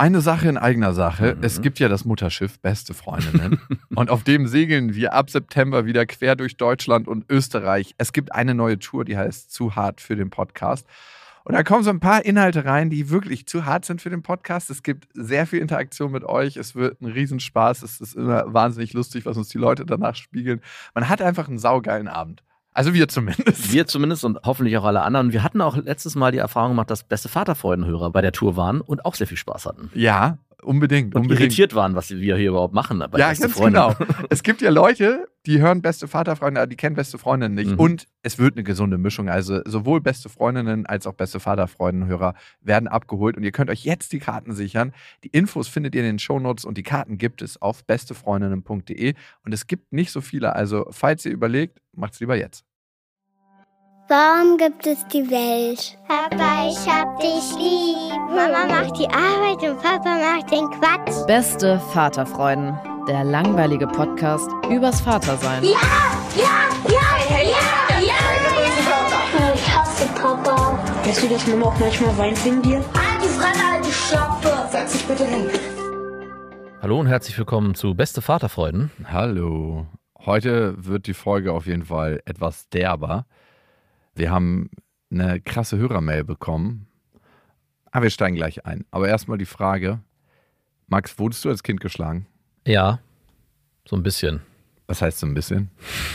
Eine Sache in eigener Sache. Es gibt ja das Mutterschiff Beste Freundinnen. Und auf dem segeln wir ab September wieder quer durch Deutschland und Österreich. Es gibt eine neue Tour, die heißt Zu hart für den Podcast. Und da kommen so ein paar Inhalte rein, die wirklich zu hart sind für den Podcast. Es gibt sehr viel Interaktion mit euch. Es wird ein Riesenspaß. Es ist immer wahnsinnig lustig, was uns die Leute danach spiegeln. Man hat einfach einen saugeilen Abend. Also wir zumindest. Wir zumindest und hoffentlich auch alle anderen. Wir hatten auch letztes Mal die Erfahrung gemacht, dass Beste Vaterfreudenhörer bei der Tour waren und auch sehr viel Spaß hatten. Ja, unbedingt. Und irritiert waren, was wir hier überhaupt machen. Bei Ja, Beste ganz Freunde. genau. Es gibt ja Leute, die hören Beste Vaterfreunde, die kennen Beste Freundinnen nicht. Und es wird eine gesunde Mischung. Also sowohl Beste Freundinnen als auch Beste Vaterfreundenhörer werden abgeholt. Und ihr könnt euch jetzt die Karten sichern. Die Infos findet ihr in den Shownotes und die Karten gibt es auf bestefreundinnen.de. Und es gibt nicht so viele. Also falls ihr überlegt, macht's lieber jetzt. Warum gibt es die Welt? Papa, ich hab dich lieb. Mama macht die Arbeit und Papa macht den Quatsch. Beste Vaterfreuden, der langweilige Podcast übers Vatersein. Ja! Ich hasse Papa. Weißt du, dass Mama auch manchmal weint wegen dir? Halt die Fresse, halt die Schöpfe. Setz dich bitte hin. Hallo und herzlich willkommen zu Beste Vaterfreuden. Hallo. Heute wird die Folge auf jeden Fall etwas derber. Wir haben eine krasse Hörermail bekommen. Aber wir steigen gleich ein. Aber erstmal die Frage, Max, wurdest du als Kind geschlagen? Ja, so ein bisschen. Was heißt so ein bisschen?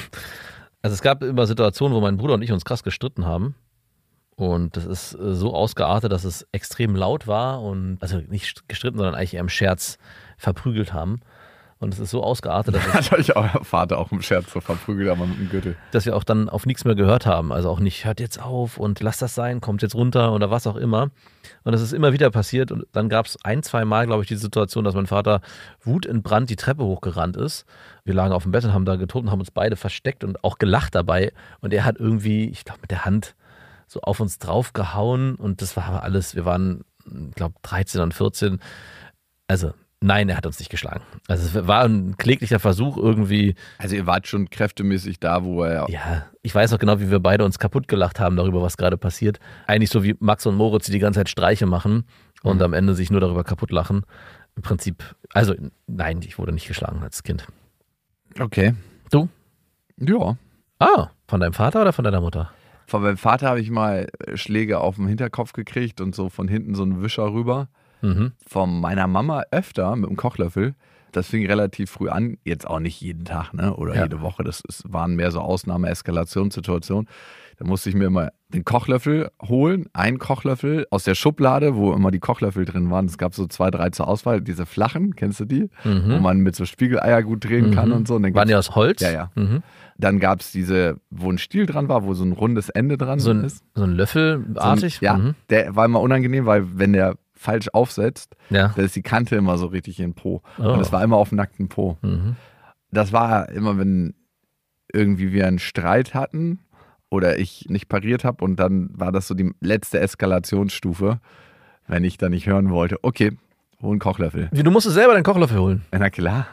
Also es gab immer Situationen, wo mein Bruder und ich uns krass gestritten haben. Und das ist so ausgeartet, dass es extrem laut war und, also nicht gestritten, sondern eigentlich eher im Scherz verprügelt haben. Und es ist so ausgeartet, dass, Hat euch euer Vater auch im Scherz so verprügelt, aber mit dem Gürtel. dass wir auch dann auf nichts mehr gehört haben. Also auch nicht, hört jetzt auf und lasst das sein, kommt jetzt runter oder was auch immer. Und das ist immer wieder passiert. Und dann gab es 1-2 Mal, glaube ich, die Situation, dass mein Vater wutentbrannt die Treppe hochgerannt ist. Wir lagen auf dem Bett und haben da getobt und haben uns beide versteckt und auch gelacht dabei. Und er hat irgendwie, ich glaube, mit der Hand so auf uns drauf gehauen. Und das war aber alles, wir waren, ich glaube, 13 und 14. Also nein, er hat uns nicht geschlagen. Also es war ein kläglicher Versuch irgendwie. Also ihr wart schon kräftemäßig da, wo er... Ja, ich weiß noch genau, wie wir beide uns kaputt gelacht haben darüber, was gerade passiert. Eigentlich so wie Max und Moritz, die ganze Zeit Streiche machen und am Ende sich nur darüber kaputt lachen. Im Prinzip, also nein, ich wurde nicht geschlagen als Kind. Okay. Du? Ja. Ah, von deinem Vater oder von deiner Mutter? Von meinem Vater habe ich mal Schläge auf den Hinterkopf gekriegt und so von hinten so einen Wischer rüber. Von meiner Mama öfter mit dem Kochlöffel. Das fing relativ früh an, jetzt auch nicht jeden Tag, ne? Oder jede Woche. Waren mehr so Ausnahme-Eskalationssituationen. Da musste ich mir immer den Kochlöffel holen, einen Kochlöffel aus der Schublade, wo immer die Kochlöffel drin waren. Es gab so 2, 3 zur Auswahl. Diese flachen, kennst du die? Wo man mit so Spiegeleier gut drehen kann und so. Und dann Waren die aus Holz? Ja. Dann gab es diese, wo ein Stiel dran war, wo so ein rundes Ende dran ist. So ein Löffelartig? Der war immer unangenehm, weil wenn der falsch aufsetzt, Ja. da ist die Kante immer so richtig in den Po. Oh. Und es war immer auf dem nackten Po. Das war immer, wenn irgendwie wir einen Streit hatten oder ich nicht pariert habe und dann war das so die letzte Eskalationsstufe, wenn ich da nicht hören wollte, okay, hol einen Kochlöffel. Wie, du musstest selber den Kochlöffel holen? Na klar.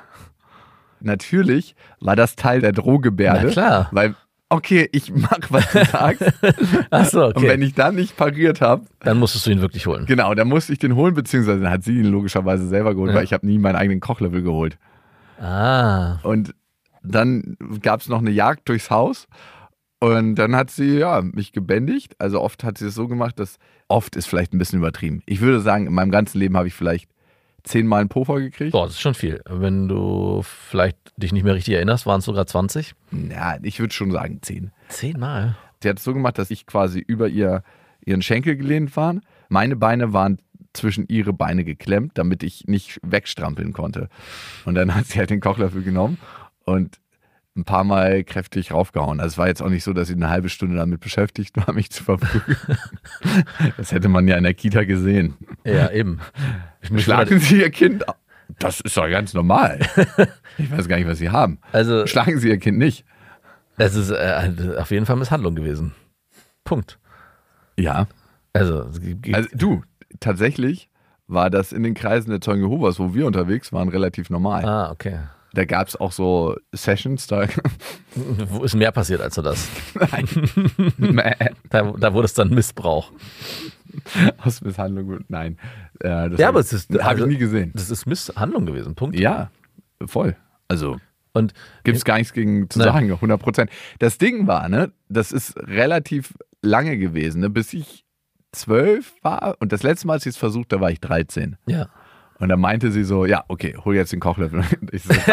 Natürlich war das Teil der Drohgebärde. Na klar. Weil, okay, ich mach, was du sagst. Ach so, okay. Und wenn ich dann nicht pariert habe, Dann musstest du ihn wirklich holen. genau, dann musste ich den holen, beziehungsweise dann hat sie ihn logischerweise selber geholt, Ja. weil ich habe nie meinen eigenen Kochlöffel geholt. Ah. Und dann gab es noch eine Jagd durchs Haus und dann hat sie mich gebändigt. Also oft hat sie es so gemacht, dass oft ist vielleicht ein bisschen übertrieben. Ich würde sagen, in meinem ganzen Leben habe ich vielleicht 10-mal einen Puffer gekriegt. Boah, das ist schon viel. Wenn du vielleicht dich nicht mehr richtig erinnerst, waren es sogar 20? Ja, ich würde schon sagen 10. 10-mal? Sie hat es so gemacht, dass ich quasi über ihren Schenkel gelehnt war. Meine Beine waren zwischen ihre Beine geklemmt, damit ich nicht wegstrampeln konnte. Und dann hat sie halt den Kochlöffel genommen und ein paar Mal kräftig raufgehauen. Also es war jetzt auch nicht so, dass sie eine halbe Stunde damit beschäftigt war, mich zu verprügeln. Das hätte man ja in der Kita gesehen. Ja, eben. Schlagen Sie Ihr Kind? Das ist doch ganz normal. Ich weiß gar nicht, was Sie haben. Also, Schlagen Sie Ihr Kind nicht. es ist auf jeden Fall Misshandlung gewesen. Punkt. Ja. Also tatsächlich war das in den Kreisen der Zeugen Jehovas, wo wir unterwegs waren, relativ normal. okay. Da gab es auch so Sessions, da Wo ist mehr passiert als so das? Nein. Da wurde es dann Missbrauch. Aus Misshandlung, nein. Das Ja, aber es ist. habe ich nie gesehen. Das ist Misshandlung gewesen, Punkt. Ja, voll. Also Und gibt es gar nichts gegen zu sagen, 100%. Das Ding war, ne, das ist relativ lange gewesen, ne, bis ich 12 war. Und das letzte Mal, als ich es versucht habe, war ich 13. ja. Und dann meinte sie so, ja, okay, hol jetzt den Kochlöffel. Ich so,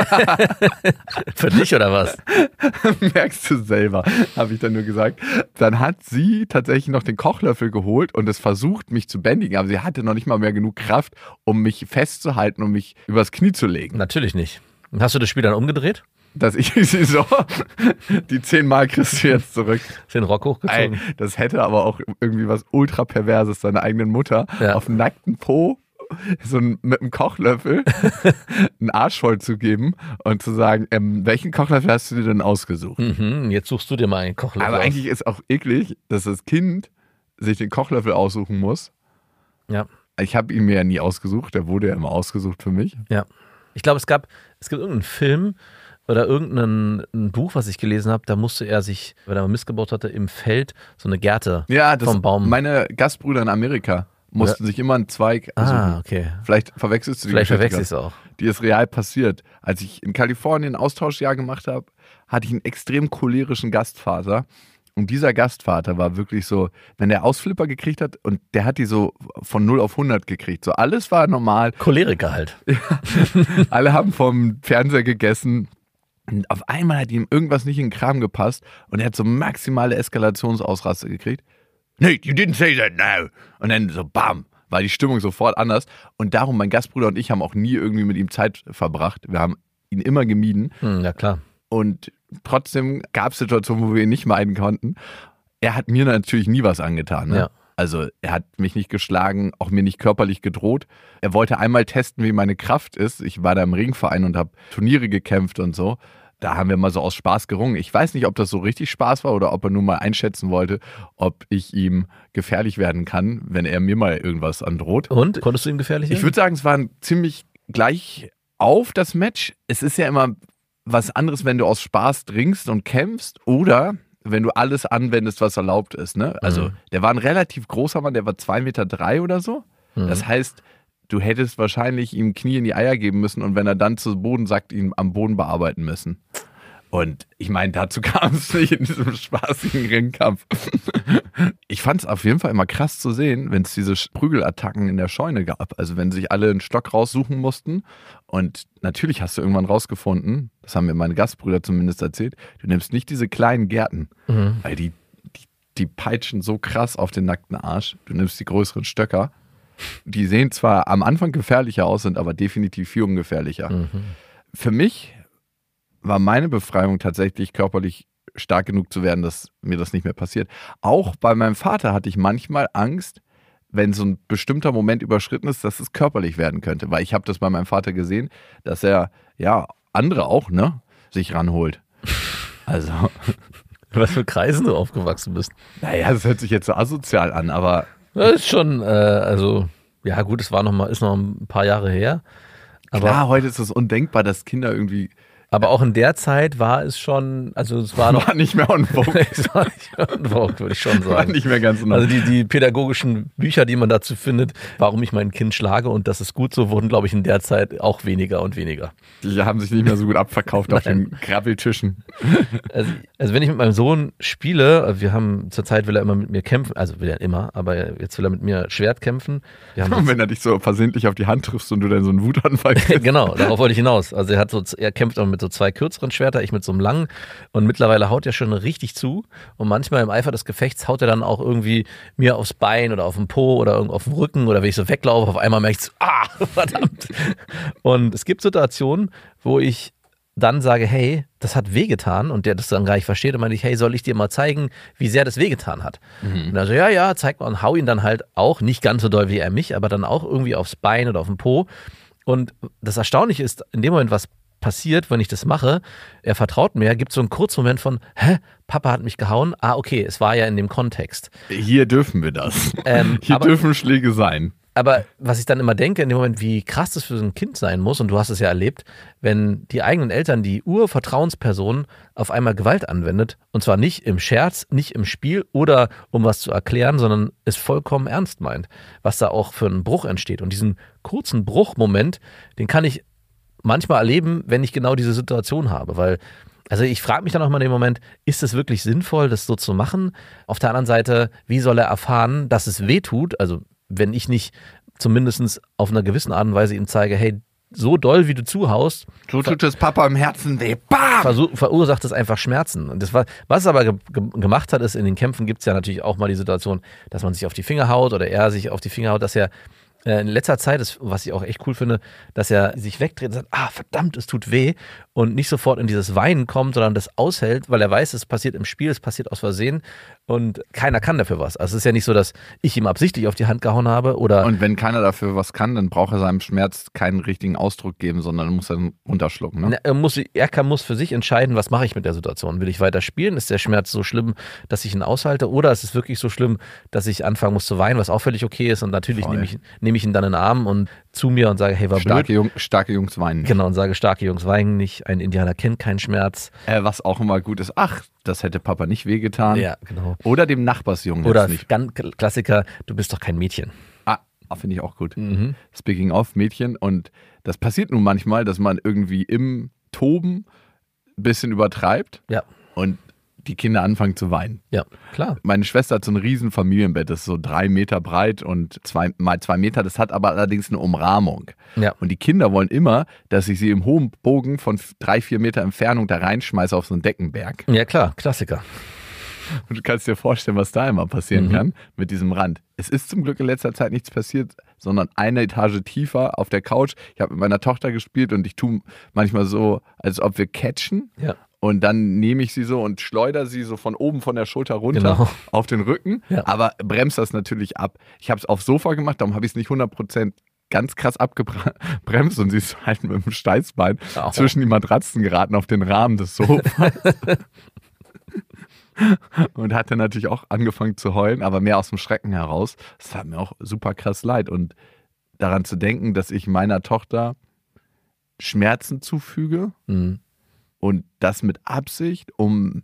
Für dich oder was? merkst du selber, habe ich dann nur gesagt. Dann hat sie tatsächlich noch den Kochlöffel geholt und es versucht, mich zu bändigen. Aber sie hatte noch nicht mal mehr genug Kraft, um mich festzuhalten und mich übers Knie zu legen. Natürlich nicht. Und hast du das Spiel dann umgedreht? Dass ich sie so, die 10 Mal kriegst du jetzt zurück. Hast den Rock hochgezogen? Ey, das hätte aber auch irgendwie was ultra perverses, seiner eigenen Mutter auf dem nackten Po mit einem Kochlöffel einen Arsch voll zu geben und zu sagen, welchen Kochlöffel hast du dir denn ausgesucht? Jetzt suchst du dir mal einen Kochlöffel Aber aus. eigentlich ist auch eklig, dass das Kind sich den Kochlöffel aussuchen muss. Ja. Ich habe ihn mir ja nie ausgesucht, der wurde ja immer ausgesucht für mich. Ja. Ich glaube, es gibt irgendeinen Film oder irgendein Buch, was ich gelesen habe, da musste er sich, wenn er Mist gebaut hatte, im Feld so eine Gerte vom Baum. Meine Gastbrüder in Amerika mussten sich immer einen Zweig suchen. Ah, okay. Vielleicht verwechselst du die Vielleicht Geschichte verwechsel ich es auch. Die ist real passiert. Als ich in Kalifornien ein Austauschjahr gemacht habe, hatte ich einen extrem cholerischen Gastvater. Und dieser Gastvater war wirklich so, wenn der Ausflipper gekriegt hat, und der hat die so von 0 auf 100 gekriegt. So alles war normal. Choleriker halt. Alle haben vom Fernseher gegessen. Und auf einmal hat ihm irgendwas nicht in den Kram gepasst. Und er hat so maximale Eskalationsausraste gekriegt. Nee, you didn't say that now. Und dann so bam, war die Stimmung sofort anders. Und darum, mein Gastbruder und ich haben auch nie irgendwie mit ihm Zeit verbracht. Wir haben ihn immer gemieden. Ja, klar. Und trotzdem gab es Situationen, wo wir ihn nicht meiden konnten. Er hat mir natürlich nie was angetan. Ne? Ja. Also er hat mich nicht geschlagen, auch mir nicht körperlich gedroht. Er wollte einmal testen, wie meine Kraft ist. Ich war da im Ringverein und habe Turniere gekämpft und so. Da haben wir mal so aus Spaß gerungen. Ich weiß nicht, ob das so richtig Spaß war oder ob er nur mal einschätzen wollte, ob ich ihm gefährlich werden kann, wenn er mir mal irgendwas androht. Und? Konntest du ihm gefährlich werden? Ich würde sagen, es war ziemlich gleich auf das Match. Es ist ja immer was anderes, wenn du aus Spaß dringst und kämpfst oder wenn du alles anwendest, was erlaubt ist. Ne? Also der war ein relativ großer Mann, der war 2,3 Meter oder so. Das heißt, du hättest wahrscheinlich ihm Knie in die Eier geben müssen und wenn er dann zu Boden sackt, ihn am Boden bearbeiten müssen. Und ich meine, dazu kam es nicht in diesem spaßigen Ringkampf. Ich fand es auf jeden Fall immer krass zu sehen, wenn es diese Prügelattacken in der Scheune gab. Also wenn sich alle einen Stock raussuchen mussten. Und natürlich hast du irgendwann rausgefunden, das haben mir meine Gastbrüder zumindest erzählt, du nimmst nicht diese kleinen Gärten, weil die peitschen so krass auf den nackten Arsch. Du nimmst die größeren Stöcker. Die sehen zwar am Anfang gefährlicher aus, sind aber definitiv viel ungefährlicher. Für mich war meine Befreiung tatsächlich körperlich stark genug zu werden, dass mir das nicht mehr passiert. Auch bei meinem Vater hatte ich manchmal Angst, wenn so ein bestimmter Moment überschritten ist, dass es körperlich werden könnte. Weil ich habe das bei meinem Vater gesehen, dass er, ja, andere auch, ne, sich ranholt. Also. Was für Kreisen du aufgewachsen bist. Naja, das hört sich jetzt so asozial an, aber. Das ist schon, also, ja gut, es ist noch ein paar Jahre her. Aber klar, heute ist es undenkbar, dass Kinder irgendwie. Aber auch in der Zeit war es schon, also es war noch. War nicht mehr on vogue. Es war nicht mehr on vogue, würde ich schon sagen. War nicht mehr ganz Also die pädagogischen Bücher, die man dazu findet, warum ich mein Kind schlage und das ist gut so, wurden, glaube ich, in der Zeit auch weniger und weniger. Die haben sich nicht mehr so gut abverkauft auf den Grabbeltischen. Also wenn ich mit meinem Sohn spiele, zurzeit will er immer mit mir kämpfen, also will er immer, aber jetzt will er mit mir Schwert kämpfen. Und wenn er dich so versehentlich auf die Hand triffst und du dann so einen Wutanfall kriegst. Genau, darauf wollte ich hinaus. Also er kämpft auch mit so 2 kürzeren Schwerter, ich mit so einem langen und mittlerweile haut er schon richtig zu und manchmal im Eifer des Gefechts haut er dann auch irgendwie mir aufs Bein oder auf den Po oder irgendwo auf den Rücken oder wenn ich so weglaufe, auf einmal merke ich so, verdammt. Und es gibt Situationen, wo ich dann sage, hey, das hat wehgetan und der das dann gar nicht versteht und meine ich, hey, soll ich dir mal zeigen, wie sehr das wehgetan hat? Und also ja, zeig mal und hau ihn dann halt auch, nicht ganz so doll wie er mich, aber dann auch irgendwie aufs Bein oder auf den Po und das Erstaunliche ist, in dem Moment, was passiert, wenn ich das mache, er vertraut mir, gibt so einen kurzen Moment von, Papa hat mich gehauen, okay, es war ja in dem Kontext. Hier dürfen wir das. Hier dürfen Schläge sein. Aber was ich dann immer denke, in dem Moment, wie krass das für so ein Kind sein muss, und du hast es ja erlebt, wenn die eigenen Eltern, die Urvertrauensperson, auf einmal Gewalt anwendet, und zwar nicht im Scherz, nicht im Spiel oder um was zu erklären, sondern es vollkommen ernst meint, was da auch für einen Bruch entsteht. Und diesen kurzen Bruchmoment, den kann ich manchmal erleben, wenn ich genau diese Situation habe, weil also ich frage mich dann auch mal in dem Moment, ist es wirklich sinnvoll, das so zu machen? Auf der anderen Seite, wie soll er erfahren, dass es weh tut? Also wenn ich nicht zumindest auf einer gewissen Art und Weise ihm zeige, hey, so doll wie du zuhaust, so tut es Papa im Herzen weh. Bam! Verursacht es einfach Schmerzen. Und das war, was es aber gemacht hat, ist, in den Kämpfen gibt es ja natürlich auch mal die Situation, dass man sich auf die Finger haut oder er sich auf die Finger haut, dass er in letzter Zeit ist, was ich auch echt cool finde, dass er sich wegdreht und sagt, verdammt, es tut weh und nicht sofort in dieses Weinen kommt, sondern das aushält, weil er weiß, es passiert im Spiel, es passiert aus Versehen und keiner kann dafür was. Also es ist ja nicht so, dass ich ihm absichtlich auf die Hand gehauen habe oder... Und wenn keiner dafür was kann, dann braucht er seinem Schmerz keinen richtigen Ausdruck geben, sondern muss dann runterschlucken. Ne? Er muss für sich entscheiden, was mache ich mit der Situation. Will ich weiter spielen? Ist der Schmerz so schlimm, dass ich ihn aushalte? Oder ist es wirklich so schlimm, dass ich anfangen muss zu weinen, was auch völlig okay ist? Und natürlich nehme ich ihn dann in den Arm und zu mir und sage, hey, war blöd. Starke Jungs weinen. Genau, und sage, starke Jungs weinen nicht. Ein Indianer kennt keinen Schmerz. Was auch immer gut ist, das hätte Papa nicht wehgetan. Ja, genau. Oder dem Nachbarsjungen. Oder nicht. Ganz Klassiker, du bist doch kein Mädchen. Finde ich auch gut. Mhm. Speaking of Mädchen. Und das passiert nun manchmal, dass man irgendwie im Toben ein bisschen übertreibt. Ja. Und die Kinder anfangen zu weinen. Ja, klar. Meine Schwester hat so ein riesen Familienbett, das ist so 3 Meter breit und 2 mal 2 Meter. Das hat aber allerdings eine Umrahmung. Ja. Und die Kinder wollen immer, dass ich sie im hohen Bogen von 3-4 Meter Entfernung da reinschmeiße auf so einen Deckenberg. Ja, klar, Klassiker. Und du kannst dir vorstellen, was da immer passieren kann mit diesem Rand. Es ist zum Glück in letzter Zeit nichts passiert, sondern eine Etage tiefer auf der Couch. Ich habe mit meiner Tochter gespielt und ich tue manchmal so, als ob wir catchen. Ja. Und dann nehme ich sie so und schleudere sie so von oben von der Schulter runter auf den Rücken, aber bremst das natürlich ab. Ich habe es aufs Sofa gemacht, darum habe ich es nicht 100% ganz krass abgebremst und sie ist halt mit dem Steißbein zwischen die Matratzen geraten auf den Rahmen des Sofas. Und hat dann natürlich auch angefangen zu heulen, aber mehr aus dem Schrecken heraus. Das tat mir auch super krass leid. Und daran zu denken, dass ich meiner Tochter Schmerzen zufüge und das mit Absicht, um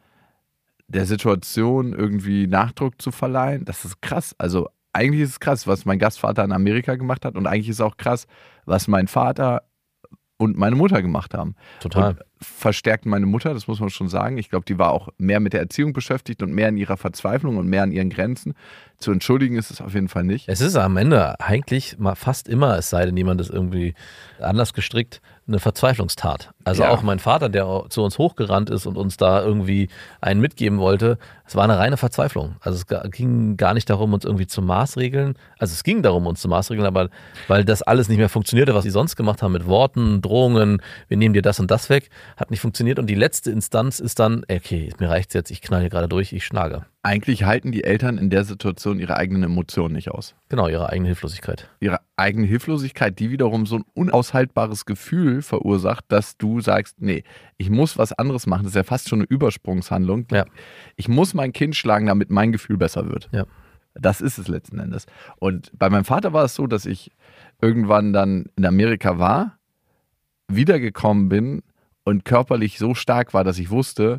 der Situation irgendwie Nachdruck zu verleihen, das ist krass. Also eigentlich ist es krass, was mein Gastvater in Amerika gemacht hat und eigentlich ist es auch krass, was mein Vater und meine Mutter gemacht haben. Total. Und verstärkt meine Mutter, das muss man schon sagen. Ich glaube, die war auch mehr mit der Erziehung beschäftigt und mehr in ihrer Verzweiflung und mehr an ihren Grenzen. Zu entschuldigen ist es auf jeden Fall nicht. Es ist am Ende eigentlich mal fast immer, es sei denn, jemand ist irgendwie anders gestrickt, eine Verzweiflungstat. Also auch mein Vater, der zu uns hochgerannt ist und uns da irgendwie einen mitgeben wollte, es war eine reine Verzweiflung. Also es ging gar nicht darum, uns irgendwie zu maßregeln. Also es ging darum, uns zu maßregeln, aber weil das alles nicht mehr funktionierte, was sie sonst gemacht haben mit Worten, Drohungen, wir nehmen dir das und das weg, hat nicht funktioniert. Und die letzte Instanz ist dann, okay, mir reicht's jetzt, ich knall hier gerade durch, ich schlage. Eigentlich halten die Eltern in der Situation ihre eigenen Emotionen nicht aus. Genau, ihre eigene Hilflosigkeit. Ihre eigene Hilflosigkeit, die wiederum so ein unaushaltbares Gefühl verursacht, dass du sagst, nee, ich muss was anderes machen. Das ist ja fast schon eine Übersprungshandlung. Ja. Ich muss mein Kind schlagen, damit mein Gefühl besser wird. Ja. Das ist es letzten Endes. Und bei meinem Vater war es so, dass ich irgendwann dann in Amerika war, wiedergekommen bin und körperlich so stark war, dass ich wusste,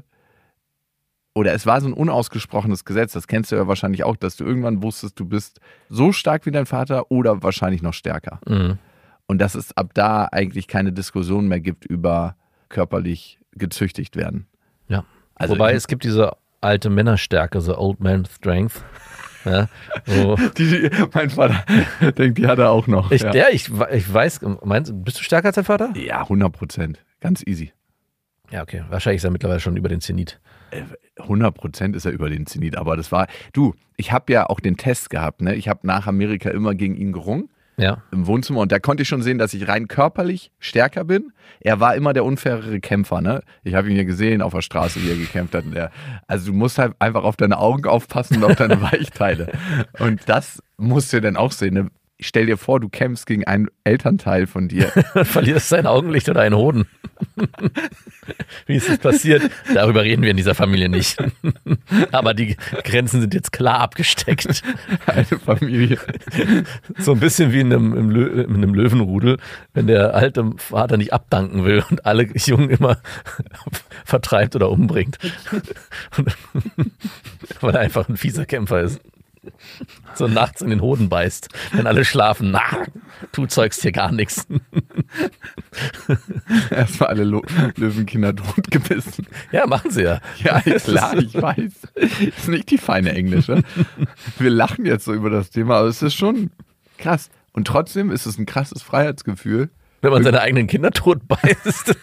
oder es war so ein unausgesprochenes Gesetz, das kennst du ja wahrscheinlich auch, dass du irgendwann wusstest, du bist so stark wie dein Vater oder wahrscheinlich noch stärker. Mhm. Und dass es ab da eigentlich keine Diskussion mehr gibt über körperlich gezüchtigt werden. Ja. Also wobei es gibt diese alte Männerstärke, so Old Man Strength. Ja, so. Mein Vater denkt, die hat er auch noch. Ich weiß, bist du stärker als dein Vater? Ja, 100%. Ganz easy. Ja, okay. Wahrscheinlich ist er mittlerweile schon über den Zenit. 100% ist er über den Zenit. Aber das war, ich habe ja auch den Test gehabt. Ne? Ich habe nach Amerika immer gegen ihn gerungen. Ja. Im Wohnzimmer. Und da konnte ich schon sehen, dass ich rein körperlich stärker bin. Er war immer der unfairere Kämpfer. Ne? Ich habe ihn ja gesehen auf der Straße, wie er gekämpft hat. Also du musst halt einfach auf deine Augen aufpassen und auf deine Weichteile. Und das musst du dann auch sehen. Ne? stell dir vor, du kämpfst gegen einen Elternteil von dir. Verlierst dein Augenlicht oder einen Hoden. Wie ist das passiert? Darüber reden wir in dieser Familie nicht. Aber die Grenzen sind jetzt klar abgesteckt. Eine Familie. So ein bisschen wie in einem Löwenrudel, wenn der alte Vater nicht abdanken will und alle Jungen immer vertreibt oder umbringt. Weil er einfach ein fieser Kämpfer ist. So nachts in den Hoden beißt, wenn alle schlafen. Na, du zeugst hier gar nichts. Erstmal alle Löwenkinder totgebissen. Ja, machen sie ja. Ja, klar, ich weiß. Ist nicht die feine Englische. Wir lachen jetzt so über das Thema, aber es ist schon krass. Und trotzdem ist es ein krasses Freiheitsgefühl. Wenn man seine eigenen Kinder tot beißt.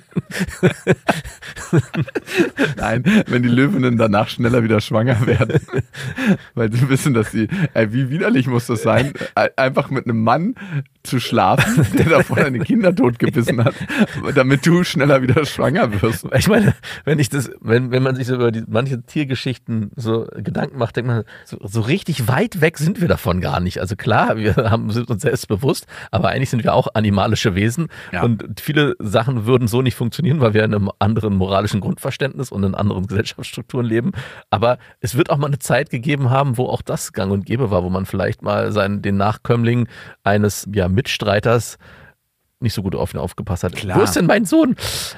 Nein, wenn die Löwinnen danach schneller wieder schwanger werden. Weil sie wissen, dass sie, wie widerlich muss das sein, einfach mit einem Mann zu schlafen, der davor deine Kinder totgebissen hat, damit du schneller wieder schwanger wirst. Ich meine, wenn man sich so über manche Tiergeschichten so Gedanken macht, denkt man, so richtig weit weg sind wir davon gar nicht. Also klar, wir sind uns selbst bewusst, aber eigentlich sind wir auch animalische Wesen. Ja. Und viele Sachen würden so nicht funktionieren, weil wir in einem anderen moralischen Grundverständnis und in anderen Gesellschaftsstrukturen leben. Aber es wird auch mal eine Zeit gegeben haben, wo auch das gang und gäbe war, wo man vielleicht mal den Nachkömmling eines Mitstreiters nicht so gut auf ihn aufgepasst hat. Klar. Wo ist denn mein Sohn?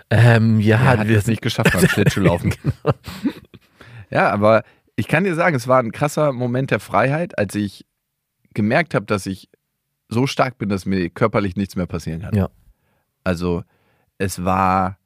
Er hat es nicht geschafft beim Schlittschuhlaufen. Genau. Ja, aber ich kann dir sagen, es war ein krasser Moment der Freiheit, als ich gemerkt habe, dass ich so stark bin, dass mir körperlich nichts mehr passieren kann. Ja. Also es war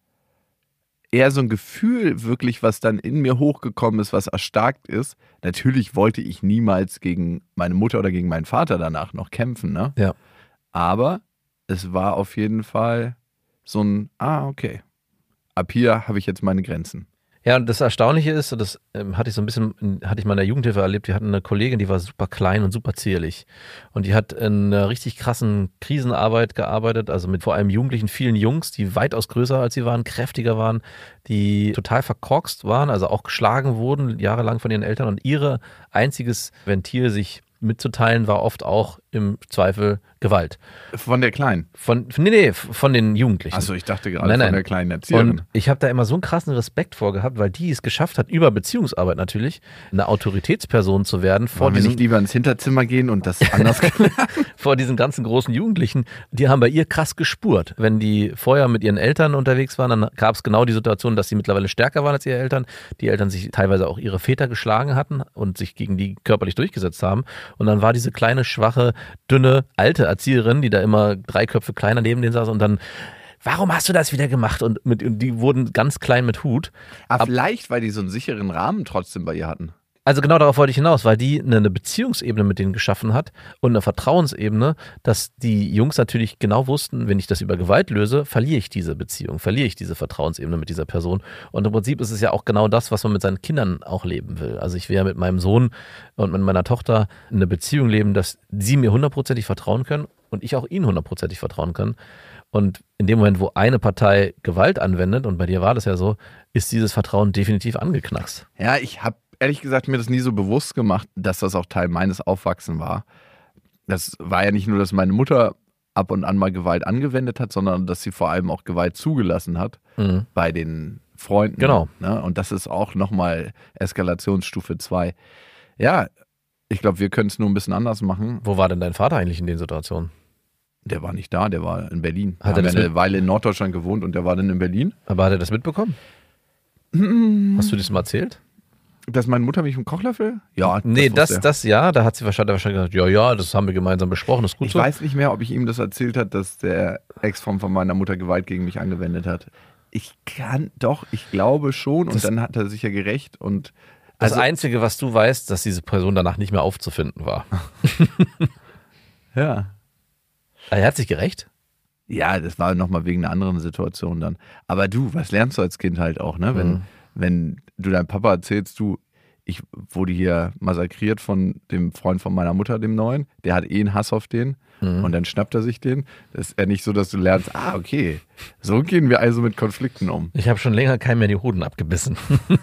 eher so ein Gefühl wirklich, was dann in mir hochgekommen ist, was erstarkt ist. Natürlich wollte ich niemals gegen meine Mutter oder gegen meinen Vater danach noch kämpfen, ne? Ja. Aber es war auf jeden Fall so ein, okay, ab hier habe ich jetzt meine Grenzen. Ja, und das Erstaunliche ist, das hatte ich so ein bisschen, hatte ich mal in der Jugendhilfe erlebt, wir hatten eine Kollegin, die war super klein und super zierlich. Und die hat in einer richtig krassen Krisenarbeit gearbeitet, also mit vor allem Jugendlichen, vielen Jungs, die weitaus größer als sie waren, kräftiger waren, die total verkorkst waren, also auch geschlagen wurden, jahrelang von ihren Eltern. Und ihr einziges Ventil, sich mitzuteilen, war oft auch im Zweifel Gewalt. Von der Kleinen? Von den Jugendlichen. Achso, ich dachte gerade von der kleinen Erzieherin. Und ich habe da immer so einen krassen Respekt vor gehabt, weil die es geschafft hat, über Beziehungsarbeit natürlich, eine Autoritätsperson zu werden. Wollen wir nicht lieber ins Hinterzimmer gehen und das anders vor diesen ganzen großen Jugendlichen, die haben bei ihr krass gespurt. Wenn die vorher mit ihren Eltern unterwegs waren, dann gab es genau die Situation, dass sie mittlerweile stärker waren als ihre Eltern. Die Eltern sich teilweise auch ihre Väter geschlagen hatten und sich gegen die körperlich durchgesetzt haben. Und dann war diese kleine, schwache, dünne, alte Erzieherin, die da immer 3 Köpfe kleiner neben denen saß und dann, warum hast du das wieder gemacht? Und die wurden ganz klein mit Hut. Aber vielleicht, weil die so einen sicheren Rahmen trotzdem bei ihr hatten. Also genau darauf wollte ich hinaus, weil die eine Beziehungsebene mit denen geschaffen hat und eine Vertrauensebene, dass die Jungs natürlich genau wussten, wenn ich das über Gewalt löse, verliere ich diese Beziehung, verliere ich diese Vertrauensebene mit dieser Person. Und im Prinzip ist es ja auch genau das, was man mit seinen Kindern auch leben will. Also ich will ja mit meinem Sohn und mit meiner Tochter eine Beziehung leben, dass sie mir 100%ig vertrauen können und ich auch ihnen 100%ig vertrauen kann. Und in dem Moment, wo eine Partei Gewalt anwendet, und bei dir war das ja so, ist dieses Vertrauen definitiv angeknackst. Ja, ich habe ehrlich gesagt mir das nie so bewusst gemacht, dass das auch Teil meines Aufwachsens war. Das war ja nicht nur, dass meine Mutter ab und an mal Gewalt angewendet hat, sondern dass sie vor allem auch Gewalt zugelassen hat bei den Freunden. Genau. Ne? Und das ist auch nochmal Eskalationsstufe 2. Ja, ich glaube, wir können es nur ein bisschen anders machen. Wo war denn dein Vater eigentlich in den Situationen? Der war nicht da, der war in Berlin. Hat er eine Weile in Norddeutschland gewohnt und der war dann in Berlin. Aber hat er das mitbekommen? Hast du das mal erzählt? Dass meine Mutter mich mit dem Kochlöffel? Ja. Nee, das ja, da hat sie wahrscheinlich gesagt, ja, das haben wir gemeinsam besprochen, das ist gut so. Ich weiß nicht mehr, ob ich ihm das erzählt hat, dass der Ex-Freund von meiner Mutter Gewalt gegen mich angewendet hat. Ich glaube schon und dann hat er sich ja gerecht und das Einzige, was du weißt, dass diese Person danach nicht mehr aufzufinden war. Ja. Er hat sich gerecht? Ja, das war nochmal wegen einer anderen Situation dann. Aber du, was lernst du als Kind halt auch, ne? Wenn du deinem Papa erzählst, ich wurde hier massakriert von dem Freund von meiner Mutter, dem Neuen, der hat einen Hass auf den und dann schnappt er sich den. Das ist ja nicht so, dass du lernst, okay, so gehen wir also mit Konflikten um. Ich habe schon länger keinem mehr die Hoden abgebissen.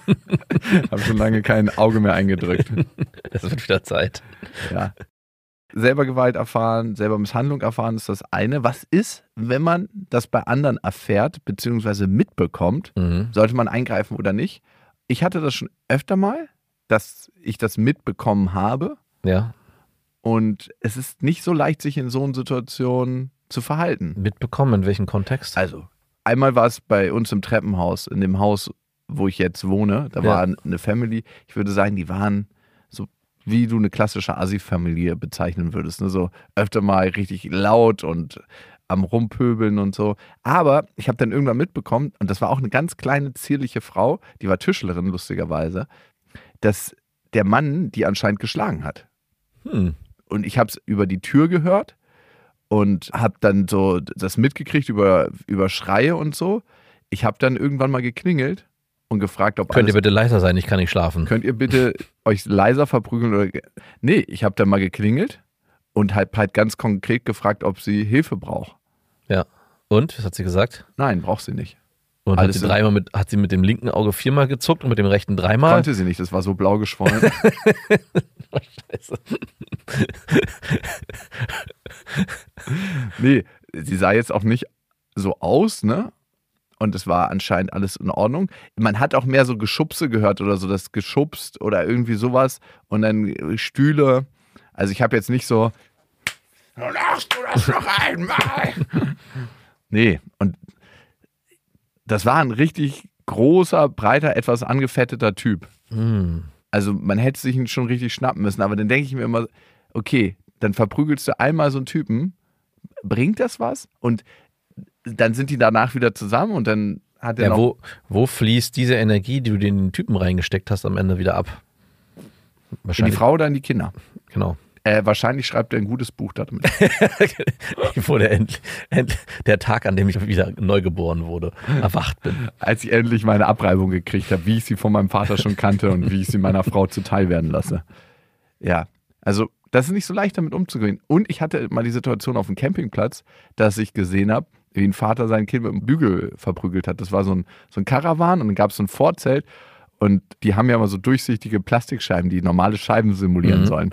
Habe schon lange kein Auge mehr eingedrückt. Das wird wieder Zeit. Ja. selber Gewalt erfahren, selber Misshandlung erfahren, ist das eine. Was ist, wenn man das bei anderen erfährt, beziehungsweise mitbekommt? Sollte man eingreifen oder nicht? Ich hatte das schon öfter mal, dass ich das mitbekommen habe. Ja. Und es ist nicht so leicht, sich in so einer Situation zu verhalten. Mitbekommen, in welchem Kontext? Also, einmal war es bei uns im Treppenhaus, in dem Haus, wo ich jetzt wohne. Da war eine Family, ich würde sagen, die waren so, wie du eine klassische Assi-Familie bezeichnen würdest. Ne? So öfter mal richtig laut und am Rumpöbeln und so. Aber ich habe dann irgendwann mitbekommen, und das war auch eine ganz kleine, zierliche Frau, die war Tischlerin, lustigerweise, dass der Mann die anscheinend geschlagen hat. Und ich habe es über die Tür gehört und habe dann so das mitgekriegt über Schreie und so. Ich habe dann irgendwann mal geklingelt und gefragt, ob Könnt ihr bitte leiser sein, ich kann nicht schlafen. Könnt ihr bitte euch leiser verprügeln? Oder nee, ich habe dann mal geklingelt und halt ganz konkret gefragt, ob sie Hilfe braucht. Ja. Und? Was hat sie gesagt? Nein, braucht sie nicht. Und hat sie mit dem linken Auge 4-mal gezuckt und mit dem rechten 3-mal? Konnte sie nicht, das war so blau geschwollen. Scheiße. Nee, sie sah jetzt auch nicht so aus, ne? Und es war anscheinend alles in Ordnung. Man hat auch mehr so Geschubse gehört oder so, das geschubst oder irgendwie sowas. Und dann Stühle. Also ich habe jetzt nicht so, machst du das noch einmal? Nee, und das war ein richtig großer, breiter, etwas angefetteter Typ. Also man hätte sich ihn schon richtig schnappen müssen. Aber dann denke ich mir immer, okay, dann verprügelst du einmal so einen Typen. Bringt das was? Und dann sind die danach wieder zusammen und dann hat er noch... Wo fließt diese Energie, die du in den Typen reingesteckt hast, am Ende wieder ab? In die Frau oder in die Kinder? Genau. Wahrscheinlich schreibt er ein gutes Buch damit. Der Tag, an dem ich wieder neugeboren wurde, erwacht bin. Als ich endlich meine Abreibung gekriegt habe, wie ich sie von meinem Vater schon kannte und wie ich sie meiner Frau zuteil werden lasse. Ja, also das ist nicht so leicht, damit umzugehen. Und ich hatte mal die Situation auf dem Campingplatz, dass ich gesehen habe, wie ein Vater sein Kind mit einem Bügel verprügelt hat. Das war so ein Karawan und dann gab es so ein Vorzelt und die haben ja immer so durchsichtige Plastikscheiben, die normale Scheiben simulieren sollen.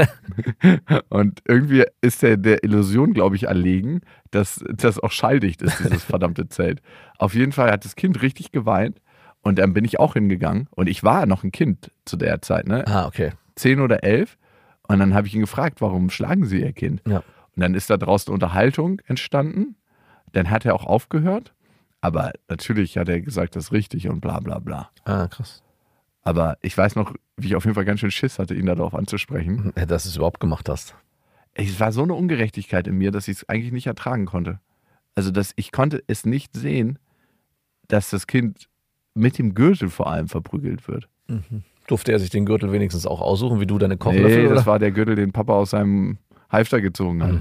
Und irgendwie ist der Illusion, glaube ich, erlegen, dass das auch schalldicht ist, dieses verdammte Zelt. Auf jeden Fall hat das Kind richtig geweint und dann bin ich auch hingegangen und ich war noch ein Kind zu der Zeit, ne? Ah, okay. 10 oder 11 und dann habe ich ihn gefragt, warum schlagen Sie Ihr Kind? Ja. Und dann ist da draußen Unterhaltung entstanden. Dann hat er auch aufgehört, aber natürlich hat er gesagt, das ist richtig und bla bla bla. Ah, krass. Aber ich weiß noch, wie ich auf jeden Fall ganz schön Schiss hatte, ihn darauf anzusprechen. Dass du es überhaupt gemacht hast. Es war so eine Ungerechtigkeit in mir, dass ich es eigentlich nicht ertragen konnte. Also ich konnte es nicht sehen, dass das Kind mit dem Gürtel vor allem verprügelt wird. Durfte er sich den Gürtel wenigstens auch aussuchen, wie du deine Kochlöffel? Nee, oder? das war der Gürtel, den Papa aus seinem Halfter gezogen hat.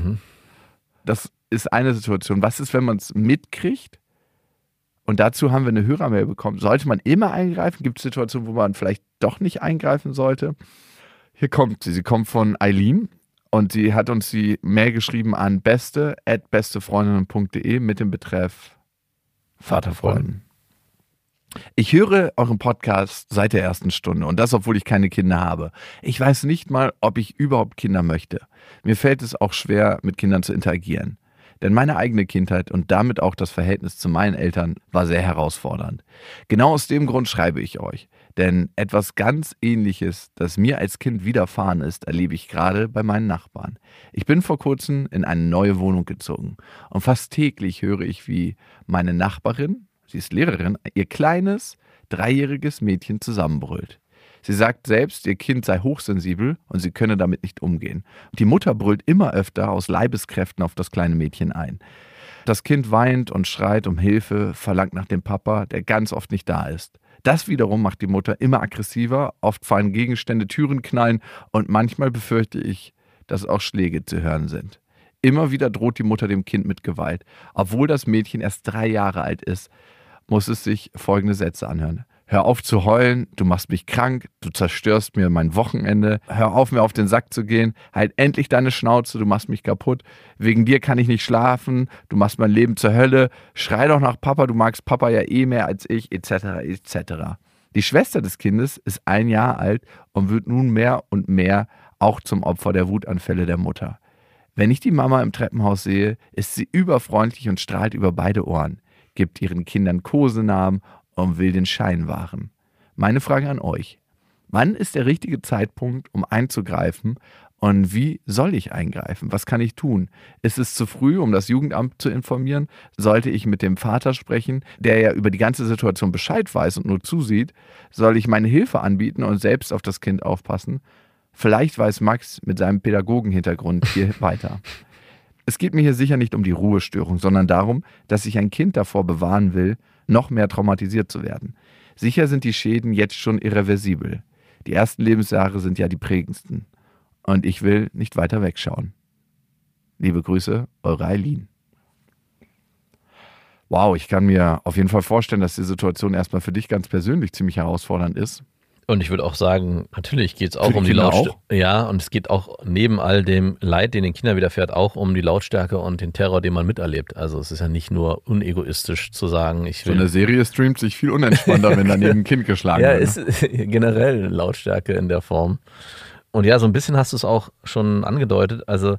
Das ist eine Situation. Was ist, wenn man es mitkriegt? Und dazu haben wir eine Hörermail bekommen. Sollte man immer eingreifen? Gibt es Situationen, wo man vielleicht doch nicht eingreifen sollte? Hier kommt sie. Sie kommt von Eileen und sie hat uns die Mail geschrieben an beste@bestefreundinnen.de mit dem Betreff Vaterfreunden. Ich höre euren Podcast seit der ersten Stunde und das, obwohl ich keine Kinder habe. Ich weiß nicht mal, ob ich überhaupt Kinder möchte. Mir fällt es auch schwer, mit Kindern zu interagieren. Denn meine eigene Kindheit und damit auch das Verhältnis zu meinen Eltern war sehr herausfordernd. Genau aus dem Grund schreibe ich euch. Denn etwas ganz Ähnliches, das mir als Kind widerfahren ist, erlebe ich gerade bei meinen Nachbarn. Ich bin vor kurzem in eine neue Wohnung gezogen und fast täglich höre ich, wie meine Nachbarin, sie ist Lehrerin, ihr kleines, 3-jähriges Mädchen zusammenbrüllt. Sie sagt selbst, ihr Kind sei hochsensibel und sie könne damit nicht umgehen. Die Mutter brüllt immer öfter aus Leibeskräften auf das kleine Mädchen ein. Das Kind weint und schreit um Hilfe, verlangt nach dem Papa, der ganz oft nicht da ist. Das wiederum macht die Mutter immer aggressiver, oft fallen Gegenstände, Türen knallen und manchmal befürchte ich, dass auch Schläge zu hören sind. Immer wieder droht die Mutter dem Kind mit Gewalt. Obwohl das Mädchen erst 3 Jahre alt ist, muss es sich folgende Sätze anhören. Hör auf zu heulen, du machst mich krank, du zerstörst mir mein Wochenende. Hör auf, mir auf den Sack zu gehen. Halt endlich deine Schnauze, du machst mich kaputt. Wegen dir kann ich nicht schlafen, du machst mein Leben zur Hölle. Schrei doch nach Papa, du magst Papa ja eh mehr als ich, etc., etc. Die Schwester des Kindes ist 1 Jahr alt und wird nun mehr und mehr auch zum Opfer der Wutanfälle der Mutter. Wenn ich die Mama im Treppenhaus sehe, ist sie überfreundlich und strahlt über beide Ohren, gibt ihren Kindern Kosenamen und will den Schein wahren. Meine Frage an euch: Wann ist der richtige Zeitpunkt, um einzugreifen? Und wie soll ich eingreifen? Was kann ich tun? Ist es zu früh, um das Jugendamt zu informieren? Sollte ich mit dem Vater sprechen, der ja über die ganze Situation Bescheid weiß und nur zusieht? Soll ich meine Hilfe anbieten und selbst auf das Kind aufpassen? Vielleicht weiß Max mit seinem Pädagogenhintergrund hier weiter. Es geht mir hier sicher nicht um die Ruhestörung, sondern darum, dass ich ein Kind davor bewahren will, noch mehr traumatisiert zu werden. Sicher sind die Schäden jetzt schon irreversibel. Die ersten Lebensjahre sind ja die prägendsten. Und ich will nicht weiter wegschauen. Liebe Grüße, eure Eileen. Wow, ich kann mir auf jeden Fall vorstellen, dass die Situation erstmal für dich ganz persönlich ziemlich herausfordernd ist. Und ich würde auch sagen, natürlich geht es auch um die Lautstärke. Ja, und es geht auch neben all dem Leid, den den Kindern widerfährt, auch um die Lautstärke und den Terror, den man miterlebt. Also es ist ja nicht nur unegoistisch zu sagen, ich will... So eine Serie streamt sich viel unentspannter, wenn daneben ein Kind geschlagen wird. Ja, ist generell Lautstärke in der Form. Und ja, so ein bisschen hast du es auch schon angedeutet. Also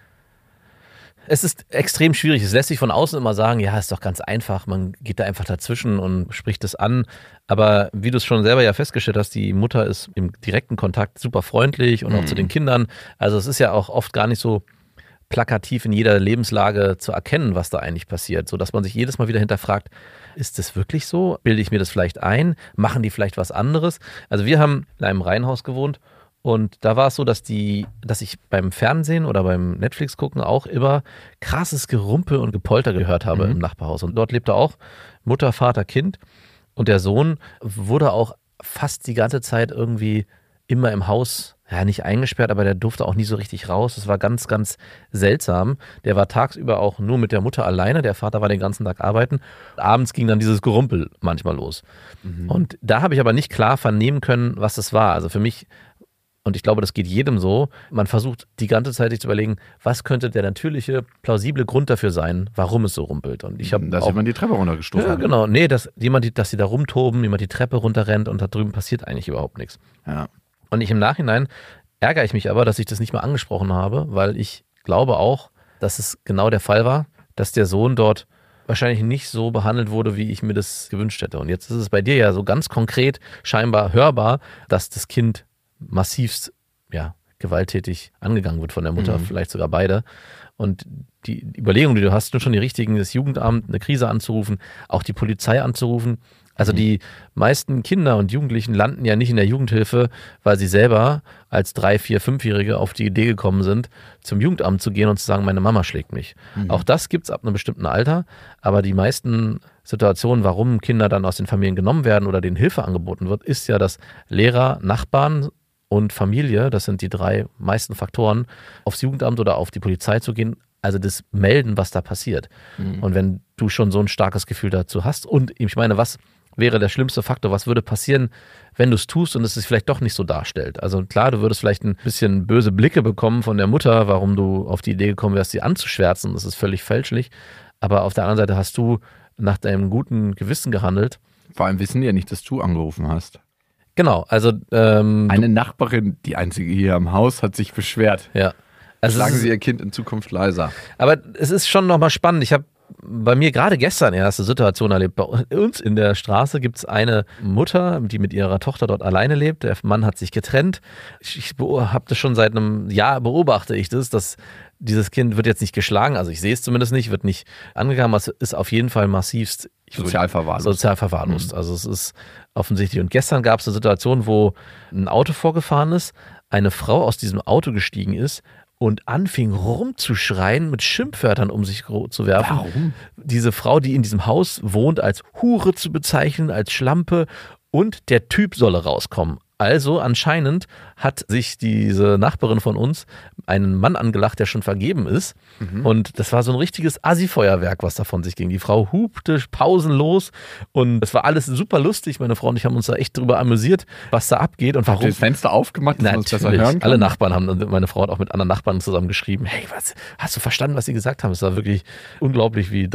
es ist extrem schwierig. Es lässt sich von außen immer sagen, ja, ist doch ganz einfach. Man geht da einfach dazwischen und spricht es an. Aber wie du es schon selber ja festgestellt hast, die Mutter ist im direkten Kontakt super freundlich und auch zu den Kindern. Also es ist ja auch oft gar nicht so plakativ in jeder Lebenslage zu erkennen, was da eigentlich passiert, sodass man sich jedes Mal wieder hinterfragt, ist das wirklich so? Bilde ich mir das vielleicht ein? Machen die vielleicht was anderes? Also wir haben in einem Reihenhaus gewohnt. Und da war es so, dass ich beim Fernsehen oder beim Netflix gucken auch immer krasses Gerumpel und Gepolter gehört habe im Nachbarhaus. Und dort lebte auch Mutter, Vater, Kind. Und der Sohn wurde auch fast die ganze Zeit irgendwie immer im Haus, ja nicht eingesperrt, aber der durfte auch nie so richtig raus. Das war ganz, ganz seltsam. Der war tagsüber auch nur mit der Mutter alleine. Der Vater war den ganzen Tag arbeiten. Abends ging dann dieses Gerumpel manchmal los. Und da habe ich aber nicht klar vernehmen können, was das war. Also für mich... Und ich glaube, das geht jedem so. Man versucht die ganze Zeit sich zu überlegen, was könnte der natürliche, plausible Grund dafür sein, warum es so rumpelt. Und ich habe dass jemand die Treppe runtergestoßen hat. Ja, genau. Nee, dass sie da rumtoben, jemand die Treppe runterrennt und da drüben passiert eigentlich überhaupt nichts. Ja. Und im Nachhinein ärgere ich mich aber, dass ich das nicht mal angesprochen habe, weil ich glaube auch, dass es genau der Fall war, dass der Sohn dort wahrscheinlich nicht so behandelt wurde, wie ich mir das gewünscht hätte. Und jetzt ist es bei dir ja so ganz konkret scheinbar hörbar, dass das Kind massivst gewalttätig angegangen wird von der Mutter, vielleicht sogar beide. Und die Überlegung, die du hast, nur schon die richtigen, das Jugendamt, eine Krise anzurufen, auch die Polizei anzurufen. Also die meisten Kinder und Jugendlichen landen ja nicht in der Jugendhilfe, weil sie selber als 3-, 4-, 5-Jährige auf die Idee gekommen sind, zum Jugendamt zu gehen und zu sagen, meine Mama schlägt mich. Auch das gibt es ab einem bestimmten Alter, aber die meisten Situationen, warum Kinder dann aus den Familien genommen werden oder denen Hilfe angeboten wird, ist ja, dass Lehrer, Nachbarn und Familie, das sind die 3 meisten Faktoren, aufs Jugendamt oder auf die Polizei zu gehen, also das Melden, was da passiert. Und wenn du schon so ein starkes Gefühl dazu hast und ich meine, was wäre der schlimmste Faktor, was würde passieren, wenn du es tust und es sich vielleicht doch nicht so darstellt? Also klar, du würdest vielleicht ein bisschen böse Blicke bekommen von der Mutter, warum du auf die Idee gekommen wärst, sie anzuschwärzen, das ist völlig fälschlich, aber auf der anderen Seite hast du nach deinem guten Gewissen gehandelt. Vor allem wissen die ja nicht, dass du angerufen hast. Genau, also eine Nachbarin, die einzige hier im Haus, hat sich beschwert. Ja. Also Schlagen Sie Ihr Kind in Zukunft leiser. Aber es ist schon nochmal spannend. Ich habe bei mir gerade gestern erste Situation erlebt. Bei uns in der Straße gibt es eine Mutter, die mit ihrer Tochter dort alleine lebt. Der Mann hat sich getrennt. Ich habe das schon seit einem Jahr, beobachte ich das, dass dieses Kind wird jetzt nicht geschlagen, also ich sehe es zumindest nicht, wird nicht angegangen, aber es ist auf jeden Fall massivst sozial verwahrlost. Also es ist offensichtlich. Und gestern gab es eine Situation, wo ein Auto vorgefahren ist, eine Frau aus diesem Auto gestiegen ist und anfing rumzuschreien, mit Schimpfwörtern um sich zu werfen. Warum? Diese Frau, die in diesem Haus wohnt, als Hure zu bezeichnen, als Schlampe, und der Typ solle rauskommen. Also anscheinend hat sich diese Nachbarin von uns einen Mann angelacht, der schon vergeben ist. Und das war so ein richtiges Assi-Feuerwerk, was da von sich ging. Die Frau hupte pausenlos und es war alles super lustig. Meine Frau und ich haben uns da echt drüber amüsiert, was da abgeht und warum. Habt ihr das Fenster aufgemacht, dass man es besser hören kann? Alle Nachbarn haben, und meine Frau hat auch mit anderen Nachbarn zusammen geschrieben, hey, was, hast du verstanden, was sie gesagt haben? Es war wirklich unglaublich, wie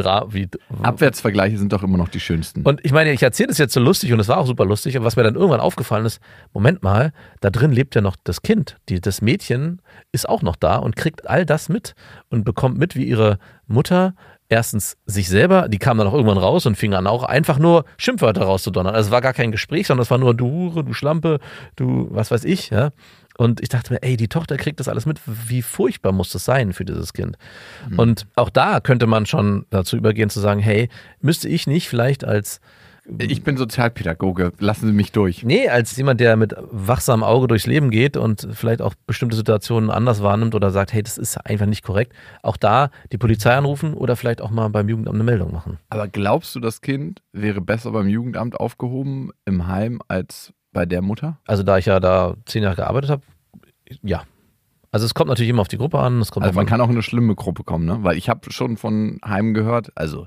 Abwärtsvergleiche sind doch immer noch die schönsten. Und ich meine, ich erzähle das jetzt so lustig und es war auch super lustig. Und was mir dann irgendwann aufgefallen ist, Moment mal, da drin lebt ja noch das Kind. Das Mädchen ist auch noch da und kriegt all das mit und bekommt mit, wie ihre Mutter erstens sich selber, die kam dann auch irgendwann raus und fing an auch einfach nur Schimpfwörter rauszudonnern. Also es war gar kein Gespräch, sondern es war nur du Hure, du Schlampe, du was weiß ich. Ja? Und ich dachte mir, ey, die Tochter kriegt das alles mit. Wie furchtbar muss das sein für dieses Kind? Mhm. Und auch da könnte man schon dazu übergehen zu sagen, hey, müsste ich nicht vielleicht als... Ich bin Sozialpädagoge, lassen Sie mich durch. Nee, als jemand, der mit wachsamem Auge durchs Leben geht und vielleicht auch bestimmte Situationen anders wahrnimmt oder sagt, hey, das ist einfach nicht korrekt, auch da die Polizei anrufen oder vielleicht auch mal beim Jugendamt eine Meldung machen. Aber glaubst du, das Kind wäre besser beim Jugendamt aufgehoben im Heim als bei der Mutter? Also da ich ja da 10 Jahre gearbeitet habe, ja. Also es kommt natürlich immer auf die Gruppe an. Also man kann auch in eine schlimme Gruppe kommen, ne? Weil ich habe schon von Heimen gehört,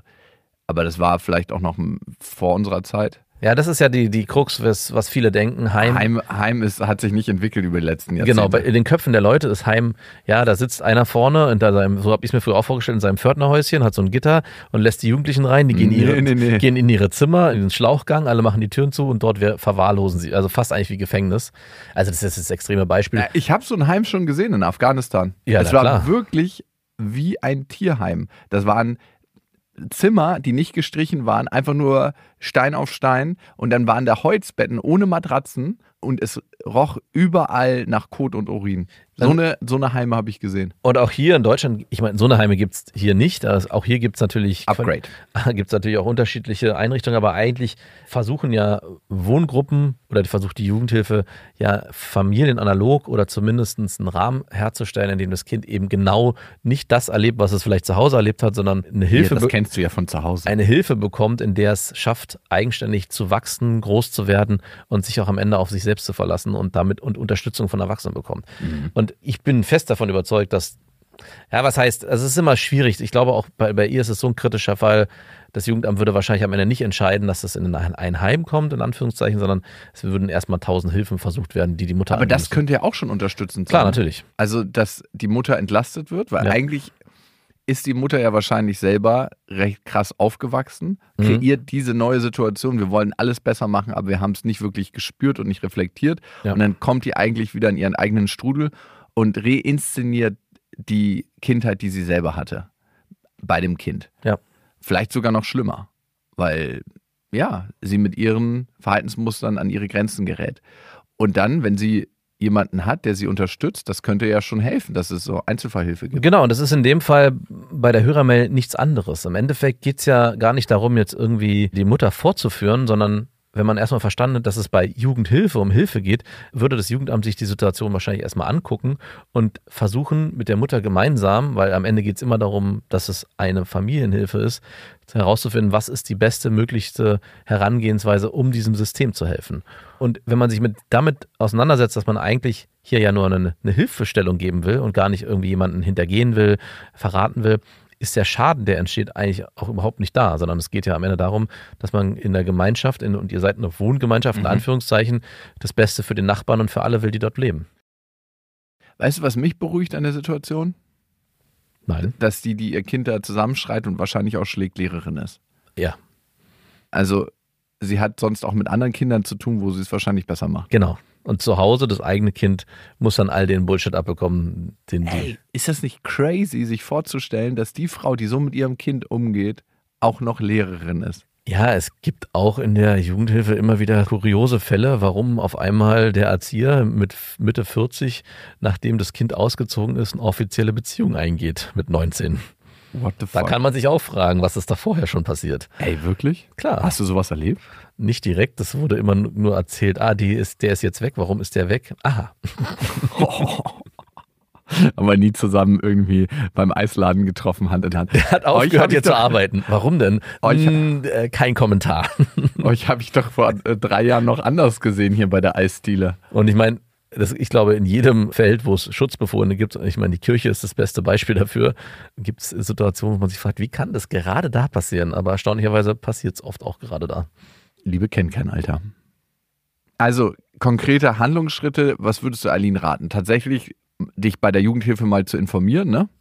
aber das war vielleicht auch noch vor unserer Zeit. Ja, das ist ja die Krux, was viele denken. Heim hat sich nicht entwickelt über die letzten Jahrzehnte. Genau, in den Köpfen der Leute ist Heim, ja, da sitzt einer vorne, so habe ich es mir früher auch vorgestellt, in seinem Pförtnerhäuschen, hat so ein Gitter und lässt die Jugendlichen rein, die gehen in ihre Zimmer, in den Schlauchgang, alle machen die Türen zu und dort verwahrlosen sie, also fast eigentlich wie Gefängnis. Also das ist das extreme Beispiel. Ja, ich habe so ein Heim schon gesehen in Afghanistan. Ja, es war wirklich wie ein Tierheim. Das waren Zimmer, die nicht gestrichen waren, einfach nur Stein auf Stein und dann waren da Holzbetten ohne Matratzen und es roch überall nach Kot und Urin. So eine Heime habe ich gesehen. Und auch hier in Deutschland, ich meine, so eine Heime gibt es hier nicht. Also auch hier gibt es natürlich Gibt es natürlich auch unterschiedliche Einrichtungen, aber eigentlich versuchen ja Wohngruppen oder versucht die Jugendhilfe ja Familien analog oder zumindest einen Rahmen herzustellen, in dem das Kind eben genau nicht das erlebt, was es vielleicht zu Hause erlebt hat, sondern eine Hilfe. Ja, das kennst du ja von zu Hause. Eine Hilfe bekommt, in der es schafft, eigenständig zu wachsen, groß zu werden und sich auch am Ende auf sich selbst zu verlassen und damit Unterstützung von Erwachsenen bekommt. Mhm. Und ich bin fest davon überzeugt, dass, ja, was heißt, also es ist immer schwierig. Ich glaube auch bei ihr ist es so ein kritischer Fall, das Jugendamt würde wahrscheinlich am Ende nicht entscheiden, dass es in ein Heim kommt, in Anführungszeichen, sondern es würden erstmal 1000 Hilfen versucht werden, die Mutter Aber das könnte ja auch schon unterstützend sein. Klar, natürlich. Also, dass die Mutter entlastet wird, weil eigentlich ist die Mutter ja wahrscheinlich selber recht krass aufgewachsen, kreiert diese neue Situation, wir wollen alles besser machen, aber wir haben es nicht wirklich gespürt und nicht reflektiert. Ja. Und dann kommt die eigentlich wieder in ihren eigenen Strudel und reinszeniert die Kindheit, die sie selber hatte, bei dem Kind. Ja. Vielleicht sogar noch schlimmer, weil sie mit ihren Verhaltensmustern an ihre Grenzen gerät. Und dann, wenn sie jemanden hat, der sie unterstützt, das könnte ja schon helfen, dass es so Einzelfallhilfe gibt. Genau, und das ist in dem Fall bei der Hörermail nichts anderes. Im Endeffekt geht es ja gar nicht darum, jetzt irgendwie die Mutter vorzuführen, sondern wenn man erstmal verstanden hat, dass es bei Jugendhilfe um Hilfe geht, würde das Jugendamt sich die Situation wahrscheinlich erstmal angucken und versuchen mit der Mutter gemeinsam, weil am Ende geht es immer darum, dass es eine Familienhilfe ist, herauszufinden, was ist die beste, möglichste Herangehensweise, um diesem System zu helfen. Und wenn man sich damit auseinandersetzt, dass man eigentlich hier ja nur eine Hilfestellung geben will und gar nicht irgendwie jemanden hintergehen will, verraten will, ist der Schaden, der entsteht, eigentlich auch überhaupt nicht da, sondern es geht ja am Ende darum, dass man in der Gemeinschaft, und ihr seid eine Wohngemeinschaft, in Anführungszeichen, das Beste für den Nachbarn und für alle will, die dort leben. Weißt du, was mich beruhigt an der Situation? Nein. Dass die ihr Kind da zusammenschreit und wahrscheinlich auch Schläglehrerin ist. Ja. Also sie hat sonst auch mit anderen Kindern zu tun, wo sie es wahrscheinlich besser macht. Genau. Und zu Hause, das eigene Kind muss dann all den Bullshit abbekommen. Ist das nicht crazy, sich vorzustellen, dass die Frau, die so mit ihrem Kind umgeht, auch noch Lehrerin ist? Ja, es gibt auch in der Jugendhilfe immer wieder kuriose Fälle, warum auf einmal der Erzieher mit Mitte 40, nachdem das Kind ausgezogen ist, eine offizielle Beziehung eingeht mit 19. What the fuck? Da kann man sich auch fragen, was ist da vorher schon passiert. Ey, wirklich? Klar. Hast du sowas erlebt? Nicht direkt, das wurde immer nur erzählt, der ist jetzt weg, warum ist der weg? Aha. Aber nie zusammen irgendwie beim Eisladen getroffen, Hand in Hand. Der hat aufgehört, hier zu arbeiten. Warum denn? Kein Kommentar. Euch habe ich doch vor 3 Jahren noch anders gesehen hier bei der Eisdiele. Und ich meine, ich glaube, in jedem Feld, wo es Schutzbefohlene gibt, ich meine, die Kirche ist das beste Beispiel dafür, gibt es Situationen, wo man sich fragt, wie kann das gerade da passieren? Aber erstaunlicherweise passiert es oft auch gerade da. Liebe kennt kein Alter. Also konkrete Handlungsschritte, was würdest du Aline raten? Tatsächlich dich bei der Jugendhilfe mal zu informieren, ne? Ja,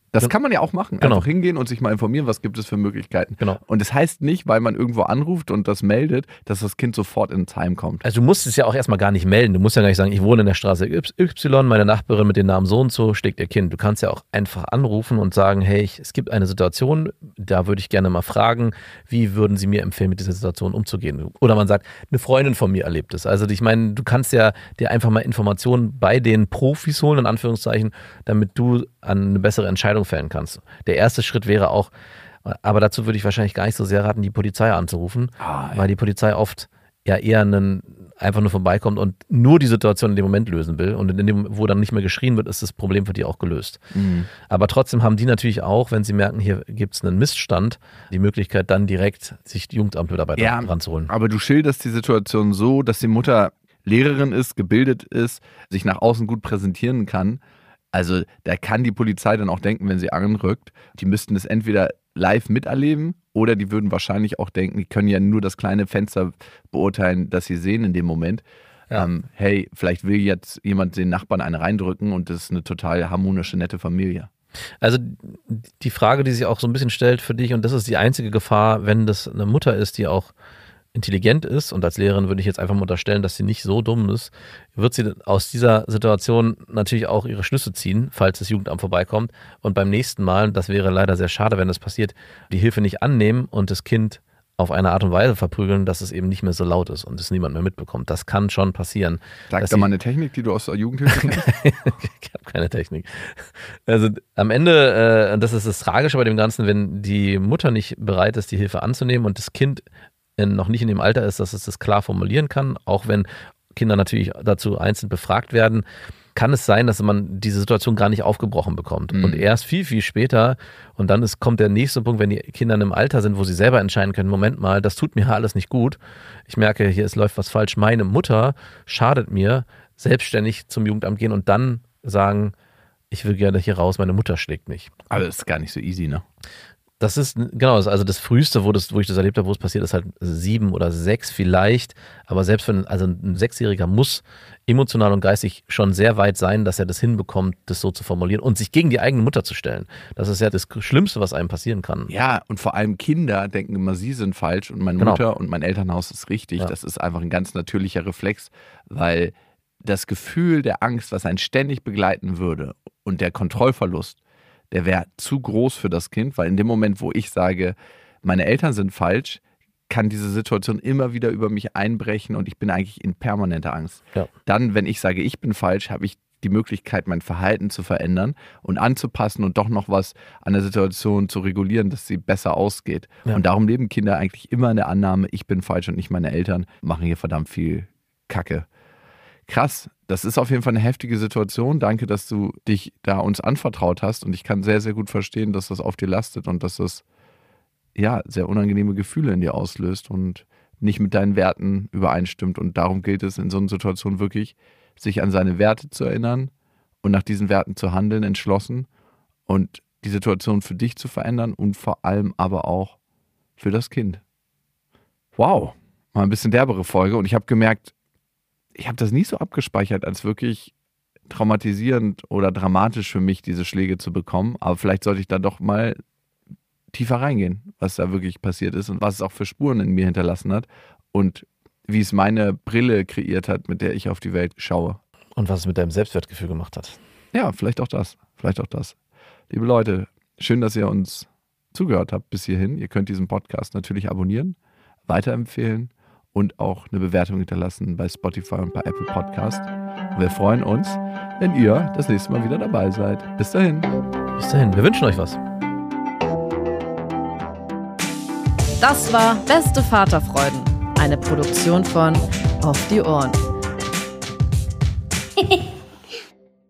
Das kann man ja auch machen. Genau. Einfach hingehen und sich mal informieren, was gibt es für Möglichkeiten. Genau. Und das heißt nicht, weil man irgendwo anruft und das meldet, dass das Kind sofort ins Heim kommt. Also du musst es ja auch erstmal gar nicht melden. Du musst ja gar nicht sagen, ich wohne in der Straße Y, meine Nachbarin mit dem Namen so und so schlägt ihr Kind. Du kannst ja auch einfach anrufen und sagen, hey, es gibt eine Situation, da würde ich gerne mal fragen, wie würden Sie mir empfehlen, mit dieser Situation umzugehen? Oder man sagt, eine Freundin von mir erlebt es. Also ich meine, du kannst ja dir einfach mal Informationen bei den Profis holen, in Anführungszeichen, damit du eine bessere Entscheidung fällen kannst. Der erste Schritt wäre auch, aber dazu würde ich wahrscheinlich gar nicht so sehr raten, die Polizei anzurufen, weil die Polizei oft ja eher einfach nur vorbeikommt und nur die Situation in dem Moment lösen will. Und in dem, wo dann nicht mehr geschrien wird, ist das Problem für die auch gelöst. Mhm. Aber trotzdem haben die natürlich auch, wenn sie merken, hier gibt es einen Missstand, die Möglichkeit dann direkt sich die Jugendamtmitarbeiter ranzuholen. Aber du schilderst die Situation so, dass die Mutter Lehrerin ist, gebildet ist, sich nach außen gut präsentieren kann. Also da kann die Polizei dann auch denken, wenn sie anrückt, die müssten es entweder live miterleben oder die würden wahrscheinlich auch denken, die können ja nur das kleine Fenster beurteilen, das sie sehen in dem Moment. Ja. Hey, vielleicht will jetzt jemand den Nachbarn eine reindrücken und das ist eine total harmonische, nette Familie. Also die Frage, die sich auch so ein bisschen stellt für dich, und das ist die einzige Gefahr, wenn das eine Mutter ist, die auch intelligent ist, und als Lehrerin würde ich jetzt einfach mal unterstellen, dass sie nicht so dumm ist, wird sie aus dieser Situation natürlich auch ihre Schlüsse ziehen, falls das Jugendamt vorbeikommt und beim nächsten Mal, das wäre leider sehr schade, wenn das passiert, die Hilfe nicht annehmen und das Kind auf eine Art und Weise verprügeln, dass es eben nicht mehr so laut ist und es niemand mehr mitbekommt. Das kann schon passieren. Sag doch mal eine Technik, die du aus der Jugendhilfe kennst. Ich habe keine Technik. Also am Ende, das ist das Tragische bei dem Ganzen, wenn die Mutter nicht bereit ist, die Hilfe anzunehmen und das Kind noch nicht in dem Alter ist, dass es das klar formulieren kann, auch wenn Kinder natürlich dazu einzeln befragt werden, kann es sein, dass man diese Situation gar nicht aufgebrochen bekommt. Und erst viel, viel später, und dann kommt der nächste Punkt, wenn die Kinder in einem Alter sind, wo sie selber entscheiden können, Moment mal, das tut mir alles nicht gut. Ich merke, hier läuft was falsch. Meine Mutter schadet mir, selbstständig zum Jugendamt gehen und dann sagen, ich will gerne hier raus, meine Mutter schlägt mich. Aber das ist gar nicht so easy, ne? Das ist, genau, also das Früheste, wo ich das erlebt habe, wo es passiert, ist halt 7 oder 6 vielleicht. Aber selbst wenn, also ein 6-Jähriger muss emotional und geistig schon sehr weit sein, dass er das hinbekommt, das so zu formulieren und sich gegen die eigene Mutter zu stellen. Das ist ja das Schlimmste, was einem passieren kann. Ja, und vor allem Kinder denken immer, sie sind falsch und meine Mutter und mein Elternhaus ist richtig. Ja. Das ist einfach ein ganz natürlicher Reflex, weil das Gefühl der Angst, was einen ständig begleiten würde und der Kontrollverlust, der wäre zu groß für das Kind, weil in dem Moment, wo ich sage, meine Eltern sind falsch, kann diese Situation immer wieder über mich einbrechen und ich bin eigentlich in permanenter Angst. Ja. Dann, wenn ich sage, ich bin falsch, habe ich die Möglichkeit, mein Verhalten zu verändern und anzupassen und doch noch was an der Situation zu regulieren, dass sie besser ausgeht. Ja. Und darum leben Kinder eigentlich immer in der Annahme, ich bin falsch und nicht meine Eltern machen hier verdammt viel Kacke. Krass, das ist auf jeden Fall eine heftige Situation. Danke, dass du dich da uns anvertraut hast und ich kann sehr, sehr gut verstehen, dass das auf dir lastet und dass das ja sehr unangenehme Gefühle in dir auslöst und nicht mit deinen Werten übereinstimmt. Und darum gilt es in so einer Situation wirklich, sich an seine Werte zu erinnern und nach diesen Werten zu handeln, entschlossen und die Situation für dich zu verändern und vor allem aber auch für das Kind. Wow, mal ein bisschen derbere Folge und ich habe gemerkt, ich habe das nie so abgespeichert, als wirklich traumatisierend oder dramatisch für mich, diese Schläge zu bekommen. Aber vielleicht sollte ich da doch mal tiefer reingehen, was da wirklich passiert ist und was es auch für Spuren in mir hinterlassen hat und wie es meine Brille kreiert hat, mit der ich auf die Welt schaue. Und was es mit deinem Selbstwertgefühl gemacht hat. Ja, vielleicht auch das. Vielleicht auch das. Liebe Leute, schön, dass ihr uns zugehört habt bis hierhin. Ihr könnt diesen Podcast natürlich abonnieren, weiterempfehlen und auch eine Bewertung hinterlassen bei Spotify und bei Apple Podcast. Und wir freuen uns, wenn ihr das nächste Mal wieder dabei seid. Bis dahin. Bis dahin. Wir wünschen euch was. Das war Beste Vaterfreuden. Eine Produktion von Auf die Ohren.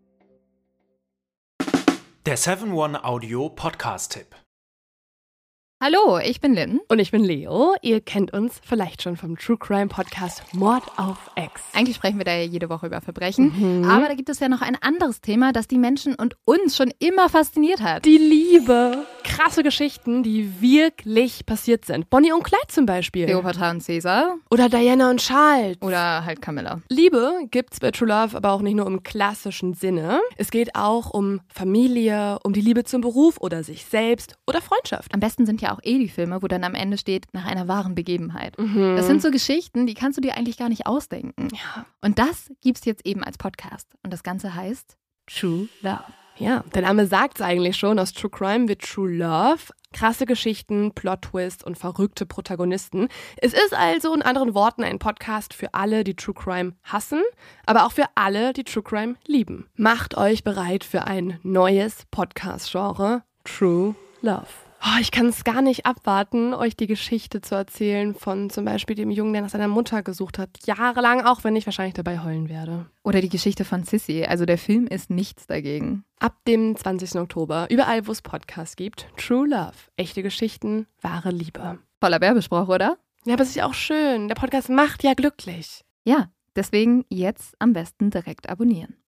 Der 7-One Audio Podcast-Tipp. Hallo, ich bin Lynn. Und ich bin Leo. Ihr kennt uns vielleicht schon vom True Crime Podcast Mord auf Ex. Eigentlich sprechen wir da ja jede Woche über Verbrechen. Aber da gibt es ja noch ein anderes Thema, das die Menschen und uns schon immer fasziniert hat. Die Liebe. Krasse Geschichten, die wirklich passiert sind. Bonnie und Clyde zum Beispiel. Cleopatra und Caesar. Oder Diana und Charles. Oder halt Camilla. Liebe gibt's bei True Love aber auch nicht nur im klassischen Sinne. Es geht auch um Familie, um die Liebe zum Beruf oder sich selbst oder Freundschaft. Am besten sind ja auch die Filme, wo dann am Ende steht, nach einer wahren Begebenheit. Das sind so Geschichten, die kannst du dir eigentlich gar nicht ausdenken. Ja. Und das gibt's jetzt eben als Podcast. Und das Ganze heißt True Love. Ja, der Name sagt's eigentlich schon. Aus True Crime wird True Love. Krasse Geschichten, Plot-Twist und verrückte Protagonisten. Es ist also in anderen Worten ein Podcast für alle, die True Crime hassen, aber auch für alle, die True Crime lieben. Macht euch bereit für ein neues Podcast-Genre, True Love. Oh, ich kann es gar nicht abwarten, euch die Geschichte zu erzählen von zum Beispiel dem Jungen, der nach seiner Mutter gesucht hat. Jahrelang, auch wenn ich wahrscheinlich dabei heulen werde. Oder die Geschichte von Sissy. Also der Film ist nichts dagegen. Ab dem 20. Oktober, überall wo es Podcasts gibt, True Love. Echte Geschichten, wahre Liebe. Voller Werbespruch, oder? Ja, aber es ist ja auch schön. Der Podcast macht ja glücklich. Ja, deswegen jetzt am besten direkt abonnieren.